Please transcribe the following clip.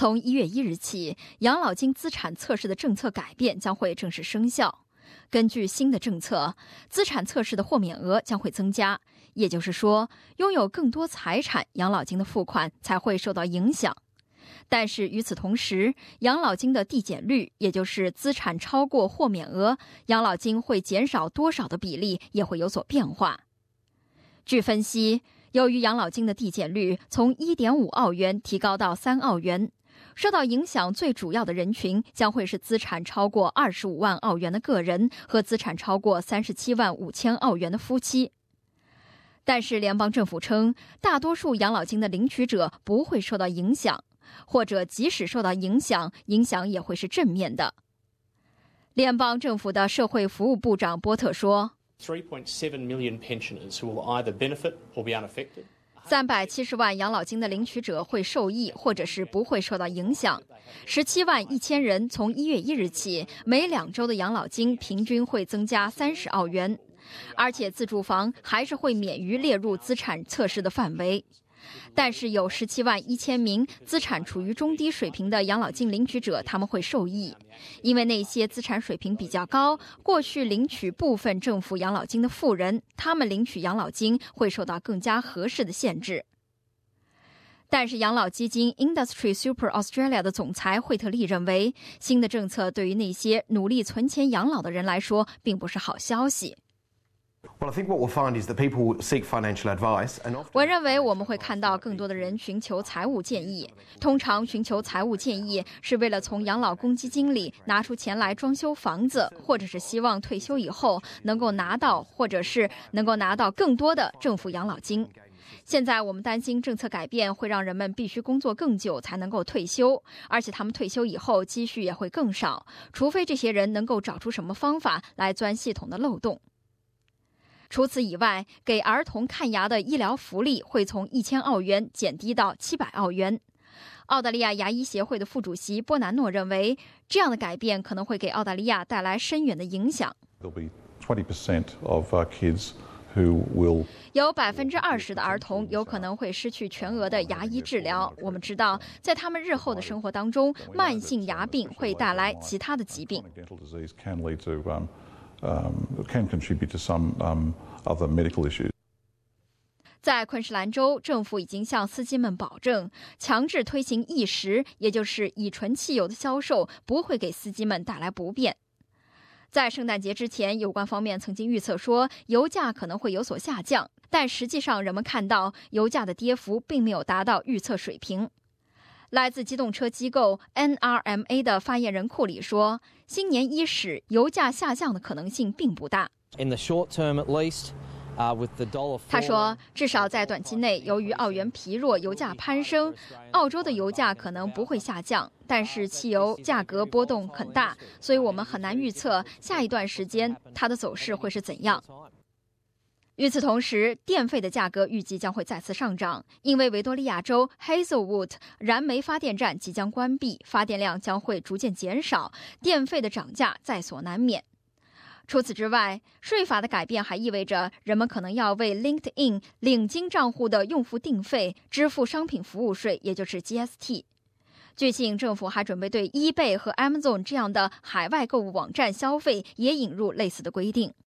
从1月1日起，养老金资产测试的政策改变将会正式生效。根据新的政策，资产测试的豁免额将会增加，也就是说，拥有更多财产，养老金的付款才会受到影响。但是与此同时，养老金的递减率，也就是资产超过豁免额，养老金会减少多少的比例也会有所变化。据分析，由于养老金的递减率从 1.5 澳元提高到3澳元，受到影响最主要的人群将会是资产超过25万澳元的个人和资产超过37万5千澳元的夫妻。但是联邦政府称，大多数养老金的领取者不会受到影响，或者即使受到影响，影响也会是正面的。联邦政府的社会服务部长波特说 3.7 million pensioners who will either benefit or be unaffected. 370万养老金的领取者会受益，或者是不会受到影响。17万1000人从1月1日起，每2周的养老金平均会增加30澳元，而且自住房还是会免于列入资产测试的范围。但是有17万1000名资产处于中低水平的养老金领取者，他们会受益，因为那些资产水平比较高、过去领取部分政府养老金的富人，他们领取养老金会受到更加合适的限制。但是养老基金 Industry Super Australia 的总裁惠特利认为，新的政策对于那些努力存钱养老的人来说并不是好消息。我认为我们会看到更多的人寻求财务建议。通常寻求财务建议是为了从养老公积金里拿出钱来装修房子，或者是希望退休以后能够拿到更多的政府养老金。现在我们担心政策改变会让人们必须工作更久才能够退休，而且他们退休以后积蓄也会更少，除非这些人能够找出什么方法来钻系统的漏洞。除此以外，给儿童看牙的医疗福利会从1000澳元减低到700澳元。澳大利亚牙医协会的副主席波南诺认为，这样的改变可能会给澳大利亚带来深远的影响。有20%的儿童有可能会失去全额的牙医治疗。我们知道，在他们日后的生活当中，慢性牙病会带来其他的疾病。 can contribute to some other medical issues. 在昆士兰州，政府已经向司机们保证，强制推行E10，也就是乙醇汽油的销售，不会给司机们带来不便。在圣诞节之前，有关方面曾经预测说，油价可能会有所下降，但实际上人们看到油价的跌幅并没有达到预测水平。来自机动车机构 NRMA 的发言人库里说，新年伊始，油价下降的可能性并不大。他说，至少在短期内，由于澳元疲弱，油价攀升，澳洲的油价可能不会下降，但是汽油价格波动很大，所以我们很难预测下一段时间它的走势会是怎样。与此同时，电费的价格预计将会再次上涨，因为维多利亚州 Hazelwood 燃煤发电站即将关闭，发电量将会逐渐减少，电费的涨价在所难免。除此之外，税法的改变还意味着人们可能要为 LinkedIn 领金账户的用户订费支付商品服务税，也就是 GST。据悉，政府还准备对 eBay 和 Amazon 这样的海外购物网站消费也引入类似的规定。